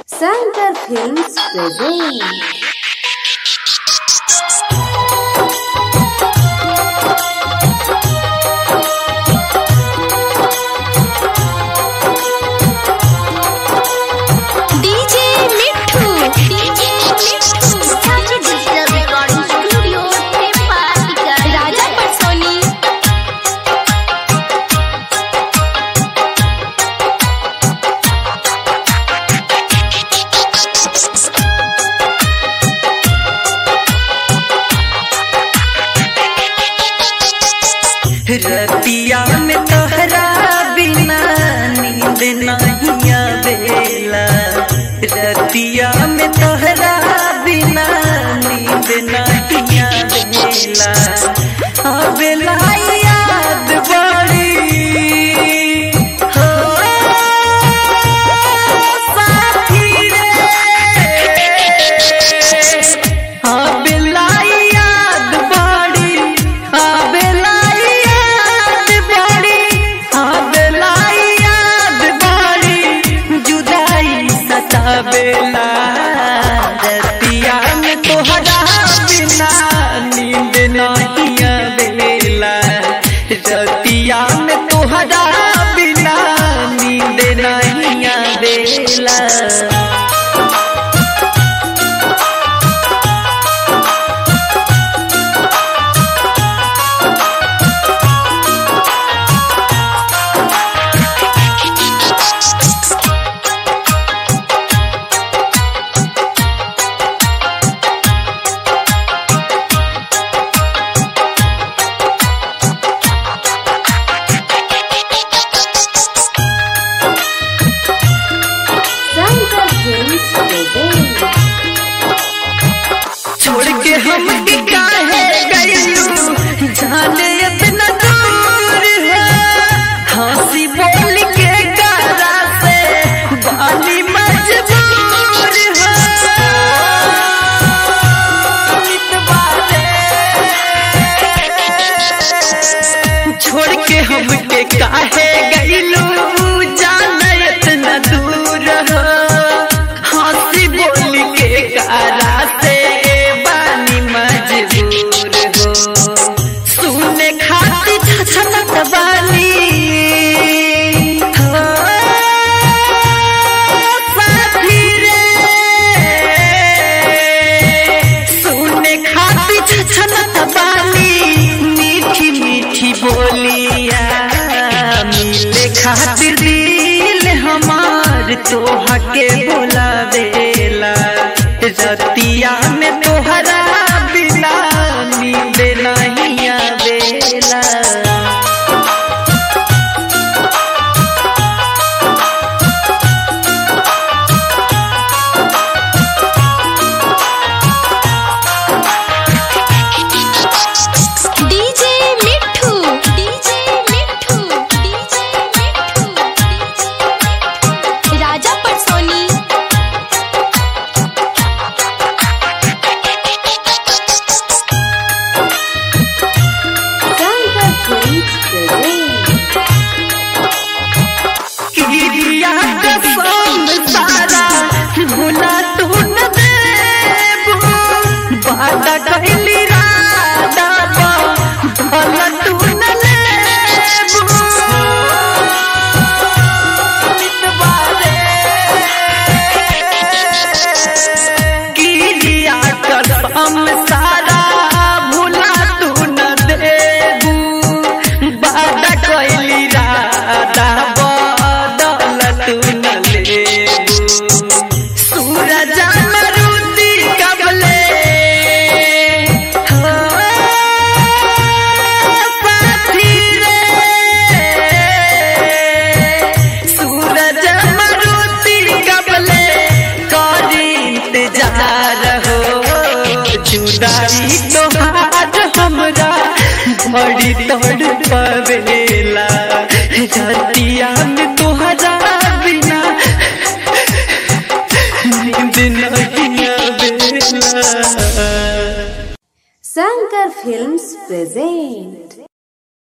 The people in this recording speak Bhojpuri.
Shankar Films present रतिया में तोहरा बिना नींद नहीं आवेला। रतिया में तोहरा बिना नींद नहीं आवेला। आवेला याद बड़ी हो साथी रे। आवेला याद बड़ी आवेला बेला। रतिया में तोहरा बिना नींद नहीं आवेला। रतिया में तोहरा बिना नींद नहीं आवेला। छोड़ के हम काहे गइलू जाने इतना दूर है। हंसी बोल के करा से बाली मजबूर है। छोड़ के हम काहे गइलू जाने इतना दूर है। हंसी बोल के करा से सुने खातिर छछनत बानी हो साथी रे। सुने खातिर छछनत बानी मीठी मीठी बोलिया। मिले खातिर दिल हमार तोहा के बोलावेला। रतिया में तोहरा बिना नींद नहीं आवेला। भुला तू न देबू वादा कहली राधा भला तू न लेबू। किरिया कसम सारा भुला तू न देबू वादा कहली राधा बदल तू न लेबू। सूरज मरुति कबले हो साथी रे। सूरज मरुति कबले करी इंतजार हो। जुदाई तोहार हमरा बड़ी तड़पावेला। रतिया में तोहरा बिना नींद नहीं आवेला। Shankar Films present